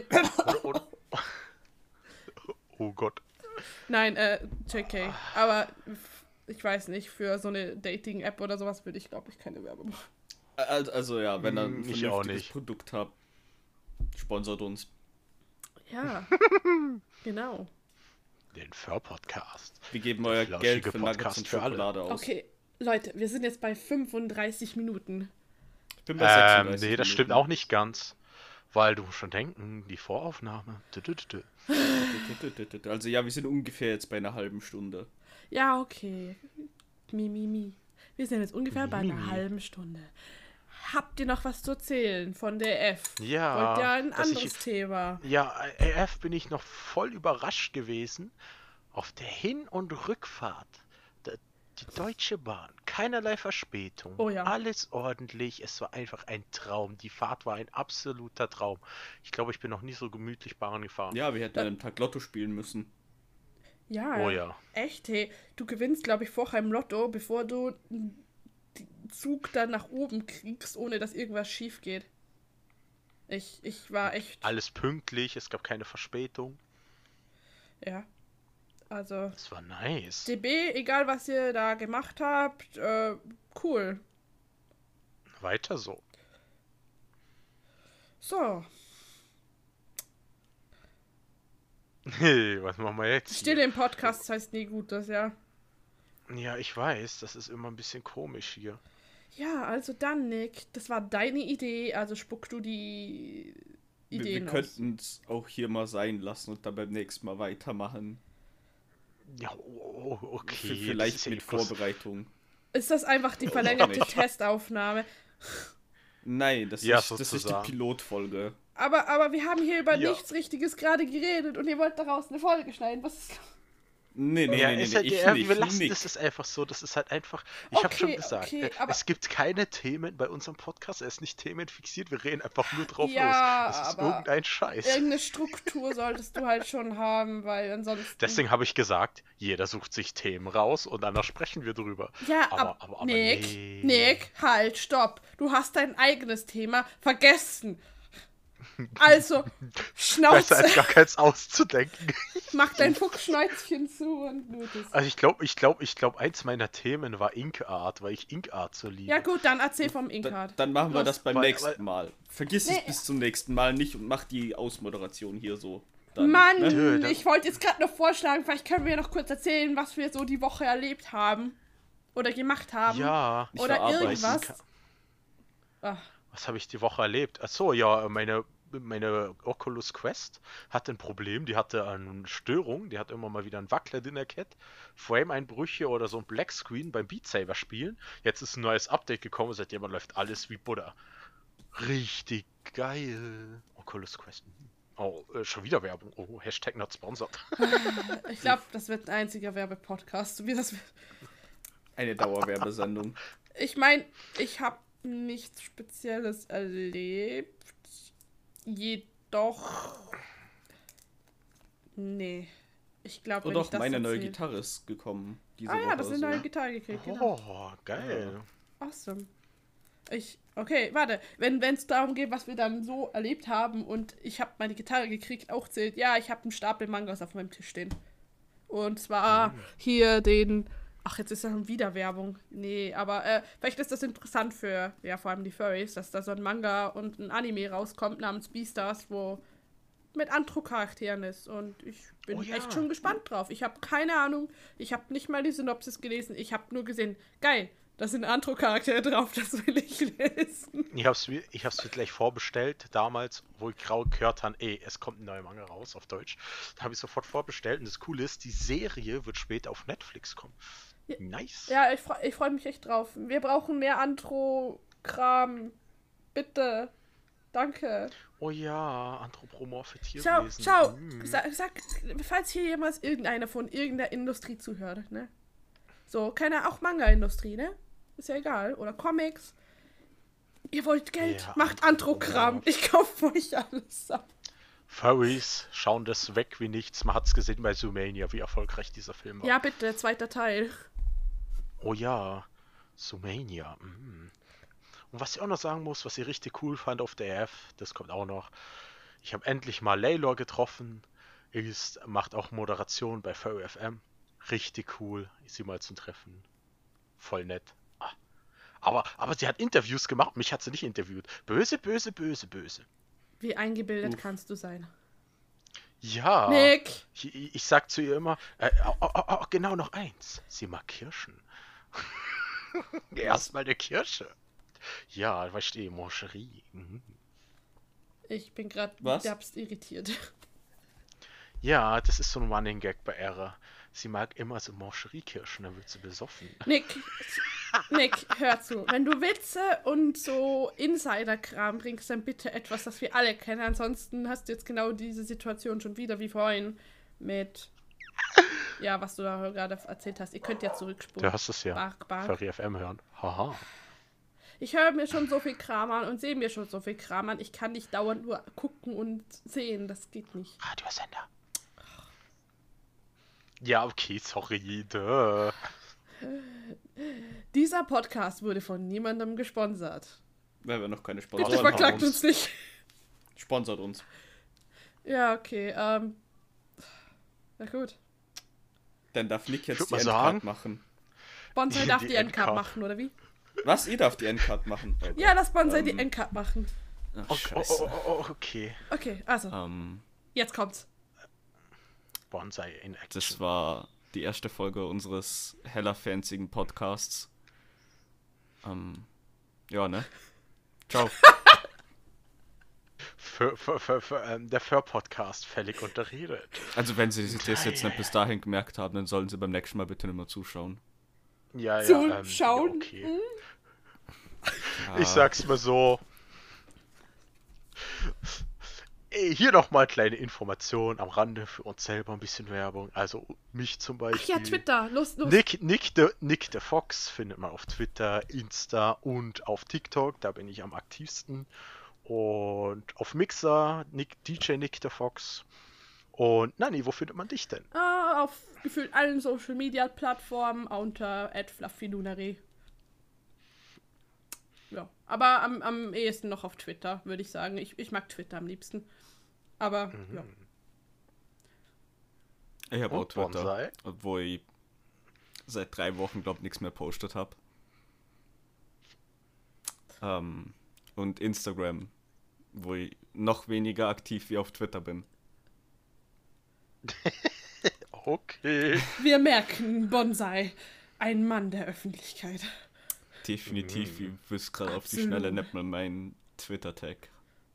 Oh Gott. Nein, JK. Aber ich weiß nicht, für so eine Dating-App oder sowas würde ich, glaube ich, keine Werbung machen. Also ja, wenn ihr ein Ich auch vernünftiges nicht. Produkt habt, sponsert uns. Ja, genau. Den Fur Podcast. Wir geben euer flauschige Geld für Nuggets Podcast und für alle. Schokolade aus. Okay, Leute, wir sind jetzt bei 35 Minuten. Ich bin bei 36 Nee, das stimmt Minuten. auch nicht ganz. Weil du musst schon denken, die Voraufnahme. Also ja, wir sind ungefähr jetzt bei einer halben Stunde. Ja, okay. Mi. Wir sind jetzt ungefähr bei einer Mi. halben Stunde. Habt ihr noch was zu erzählen von der F? Ja, Wollt ihr ein dass ich- anderes Thema? Ja, AF bin ich noch voll überrascht gewesen. Auf der Hin- und Rückfahrt. Die Deutsche Bahn. Keinerlei Verspätung. Oh ja. Alles ordentlich. Es war einfach ein Traum. Die Fahrt war ein absoluter Traum. Ich glaube, ich bin noch nie so gemütlich Bahn gefahren. Ja, wir hätten einen Tag Lotto spielen müssen. Ja. Oh ja. Echt, hey. Du gewinnst, glaube ich, vorher im Lotto, bevor du den Zug dann nach oben kriegst, ohne dass irgendwas schief geht. Ich war echt... Alles pünktlich. Es gab keine Verspätung. Ja. Also, Das war nice. DB, egal was ihr da gemacht habt, cool. Weiter so. So, Hey, was machen wir jetzt Stille im Podcast, das heißt nie gut, das ja. hier? Ja, ich weiß, das ist immer ein bisschen komisch hier. Ja, also dann, Nick, das war deine Idee, also spuck du die Wir Ideen aus. könnten es auch hier mal sein lassen und dann beim nächsten Mal weitermachen. Ja, okay. das Vielleicht ist ja mit bloß- Vorbereitung. Ist das einfach die verlängerte nicht. Testaufnahme? Nein, das Ja, ist die sozusagen. Pilotfolge. Aber wir haben hier über Ja. nichts Richtiges gerade geredet und ihr wollt daraus eine Folge schneiden. Was ist... Nee, Ja, ist halt, ich ja, nicht. wir lassen Nick. das ist einfach so, das ist halt einfach, ich habe schon Okay, gesagt, okay, aber- es gibt keine Themen bei unserem Podcast, er ist nicht themenfixiert, wir reden einfach nur drauf Ja, los. Es ist aber irgendein Scheiß. Irgendeine Struktur solltest du halt schon haben, weil ansonsten... Deswegen habe ich gesagt, jeder sucht sich Themen raus und dann sprechen wir drüber. Ja, aber Nick, nee. Nick, halt, stopp. Du hast dein eigenes Thema vergessen. Also, Besser als Schnauze, gar keins auszudenken. mach dein Fuchsschnäuzchen zu und gut ist. Also ich glaube, eins meiner Themen war Inkart, weil ich Inkart so liebe. Ja gut, dann erzähl vom Inkard. Dann machen wir Los. das beim Weil- nächsten Mal. Vergiss Nee. es bis zum nächsten Mal nicht und mach die Ausmoderation hier so. Dann, Mann, ne? Nö, dann- ich wollte jetzt gerade noch vorschlagen, vielleicht können wir noch kurz erzählen, was wir so die Woche erlebt haben. Oder gemacht haben. Ja, Ich Oder verarbeite. irgendwas. Ach, was habe ich die Woche erlebt? Achso, ja, meine Oculus Quest hatte ein Problem, die hatte eine Störung, die hat immer mal wieder einen Wackler drin erkennt, Frame-Einbrüche oder so ein Blackscreen beim Beat Saber spielen. Jetzt ist ein neues Update gekommen, seitdem läuft alles wie Butter. Richtig geil. Oculus Quest. Oh, schon wieder Werbung. Oh, Hashtag not sponsored. ich glaube, das wird ein einziger Werbepodcast. So wie das wird. Eine Dauerwerbesendung. Ich meine, ich habe nichts Spezielles erlebt. Jedoch. Nee. Ich glaube, Und wenn ich auch das meine neue erzähl- Gitarre ist gekommen. Diese Ah ja, Woche das ist so. eine neue Gitarre gekriegt, genau. Oh, geil. Awesome. Okay, warte. Wenn es darum geht, was wir dann so erlebt haben und ich habe meine Gitarre gekriegt, auch zählt, ja, ich habe einen Stapel Mangas auf meinem Tisch stehen. Und zwar hier den... Ach, jetzt ist ja schon wieder Werbung. Nee, aber vielleicht ist das interessant für, ja, vor allem die Furries, dass da so ein Manga und ein Anime rauskommt namens Beastars, wo mit Antro-Charakteren ist. Und ich bin Oh ja. echt schon gespannt drauf. Ich habe keine Ahnung. Ich habe nicht mal die Synopsis gelesen. Ich habe nur gesehen, geil, da sind Antro-Charaktere drauf, das will ich lesen. Ich hab's mir gleich vorbestellt, damals, wo ich gehört habe, es kommt ein neuer Manga raus auf Deutsch. Da habe ich sofort vorbestellt und das Coole ist, die Serie wird später auf Netflix kommen. Ja. Nice. Ja, ich freu mich echt drauf. Wir brauchen mehr Antro-Kram. Bitte. Danke. Oh ja, anthropomorphe Schau, Tierwesen. sag, falls hier jemals irgendeiner von irgendeiner Industrie zuhört, ne? So, auch Manga-Industrie, ne? Ist ja egal. Oder Comics. Ihr wollt Geld? Ja, Macht Antro-Kram. Ich kaufe euch alles ab. Furries schauen das weg wie nichts. Man hat's gesehen bei Zoomania, wie erfolgreich dieser Film war. Ja, bitte, zweiter Teil. Oh ja, Zoomania. Und was ich auch noch sagen muss, was ich richtig cool fand auf der EF, das kommt auch noch. Ich habe endlich mal Laylor getroffen. Macht auch Moderation bei Furry FM. Richtig cool, sie mal zu treffen. Voll nett. Ah. Aber sie hat Interviews gemacht, mich hat sie nicht interviewt. Böse, böse, böse, böse. Wie eingebildet kannst du sein? Ja. Nick! Ich sag zu ihr immer, genau noch eins. Sie mag Kirschen. Erstmal eine Kirsche. Ja, verstehe, Moncherie. Mhm. Ich bin gerade Was? derbst irritiert. Ja, das ist so ein Running Gag bei Ära. Sie mag immer so Moncherie-Kirschen, dann wird sie besoffen. Nick, hör zu. Wenn du Witze und so Insider-Kram bringst, dann bitte etwas, das wir alle kennen. Ansonsten hast du jetzt genau diese Situation schon wieder wie vorhin mit, ja, was du da gerade erzählt hast. Ihr könnt ja zurückspulen. Du hast es ja. Bark, bark. Furry FM hören. Haha. Ich höre mir schon so viel Kram an und sehe mir schon so viel Kram an. Ich kann nicht dauernd nur gucken und sehen. Das geht nicht. Radiosender. Ja, okay, sorry. Duh. Dieser Podcast wurde von niemandem gesponsert. Weil wir noch keine Bitte Sponsoren verklagt haben. uns nicht. Sponsert uns. Ja, okay, na gut. Dann darf Nick jetzt würd die mal Endcard sagen- machen. Bonsai darf Die die Endcard Endcard. machen, oder wie? Was? Ihr darf die Endcard machen? Oh Ja, Gott. lass Bonsai die Endcard machen. Ach, Oh, scheiße. okay. Okay, also, Ähm, jetzt kommt's. Bonsai in Action. das war die erste Folge unseres heller-fanzigen Podcasts. Ja, ne? Ciao. Der Fur-Podcast fällig unterredet. Also wenn sie sich das jetzt nicht bis dahin gemerkt haben, dann sollen sie beim nächsten Mal bitte nicht mehr zuschauen. Ja, Zuschauen. Ja, okay. Ja, Ich sag's mal so. Hier nochmal kleine Information am Rande für uns selber, ein bisschen Werbung. Also mich zum Ach Beispiel. ja, Twitter, los. Nick the Fox findet man auf Twitter, Insta und auf TikTok. Da bin ich am aktivsten. Und auf Mixer, DJ Nick the Fox. Und Nani, wo findet man dich denn? Auf gefühlt allen Social Media Plattformen unter @fluffylunare. Ja, aber am ehesten noch auf Twitter, würde ich sagen. Ich mag Twitter am liebsten. Aber, ja. ich habe auch Und Twitter, Bonsai? obwohl ich seit 3 Wochen, glaube ich, nichts mehr postet habe. Und Instagram, wo ich noch weniger aktiv wie auf Twitter bin. Okay. Wir merken, Bonsai, ein Mann der Öffentlichkeit. Definitiv, ich wüsste gerade auf die Absolut. Schnelle nicht mal meinen Twitter-Tag.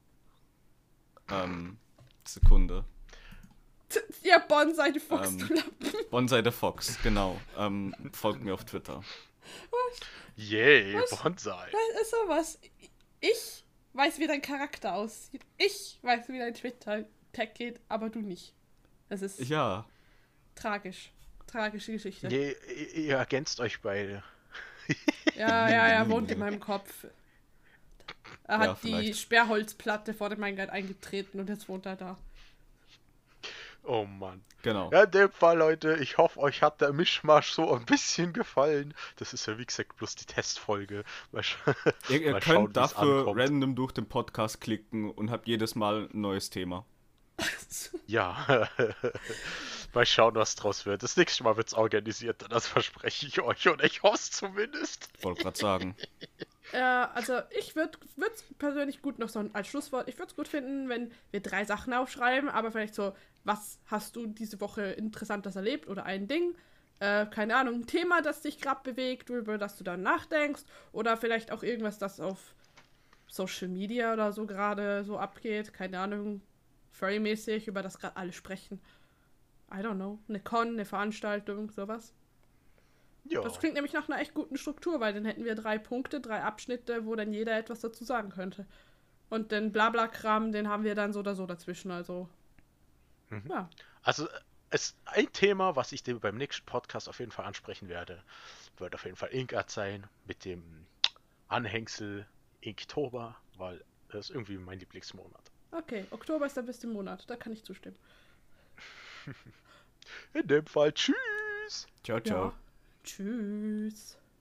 Sekunde. Ja, Bonsai, du Fuchs, du Lappen. Bonsai the Fox, genau. Folgt mir auf Twitter. Yay, Bonsai. Das ist sowas. Ich weiß, wie dein Charakter aussieht. Ich weiß, wie dein Twitter-Tag geht, aber du nicht. Das ist Ja, tragisch. Tragische Geschichte. Nee, ihr ergänzt euch beide. Ja, er wohnt in meinem Kopf. Er Ja, hat die vielleicht. Sperrholzplatte vor dem Eingang eingetreten und jetzt wohnt er da. Oh Mann. genau. Ja, in dem Fall, Leute, ich hoffe, euch hat der Mischmasch so ein bisschen gefallen. Das ist ja, wie gesagt, bloß die Testfolge. Ihr mal könnt schauen, wie's dafür ankommt. random durch den Podcast klicken und habt jedes Mal ein neues Thema. Ja. Mal schauen, was draus wird. Das nächste Mal wird's organisiert, das verspreche ich euch und ich hoffe es zumindest. Wollte gerade sagen. Also ich würde es persönlich gut noch so als Schlusswort, ich würde es gut finden, wenn wir 3 Sachen aufschreiben, aber vielleicht so, was hast du diese Woche Interessantes erlebt oder ein Ding, keine Ahnung, ein Thema, das dich gerade bewegt, über das du dann nachdenkst oder vielleicht auch irgendwas, das auf Social Media oder so gerade so abgeht, keine Ahnung, Furry-mäßig, über das gerade alle sprechen. I don't know, eine Con, eine Veranstaltung, sowas. Ja. Das klingt nämlich nach einer echt guten Struktur, weil dann hätten wir 3 Punkte, 3 Abschnitte, wo dann jeder etwas dazu sagen könnte. Und den Blabla-Kram, den haben wir dann so oder so dazwischen, also. Ja. Also, ein Thema, was ich dir beim nächsten Podcast auf jeden Fall ansprechen werde, wird auf jeden Fall Inkart sein, mit dem Anhängsel Inktober, weil das ist irgendwie mein Lieblingsmonat. Okay, Oktober ist der beste Monat, da kann ich zustimmen. In dem Fall, tschüss! Ciao, ciao. Ja. Tschüss.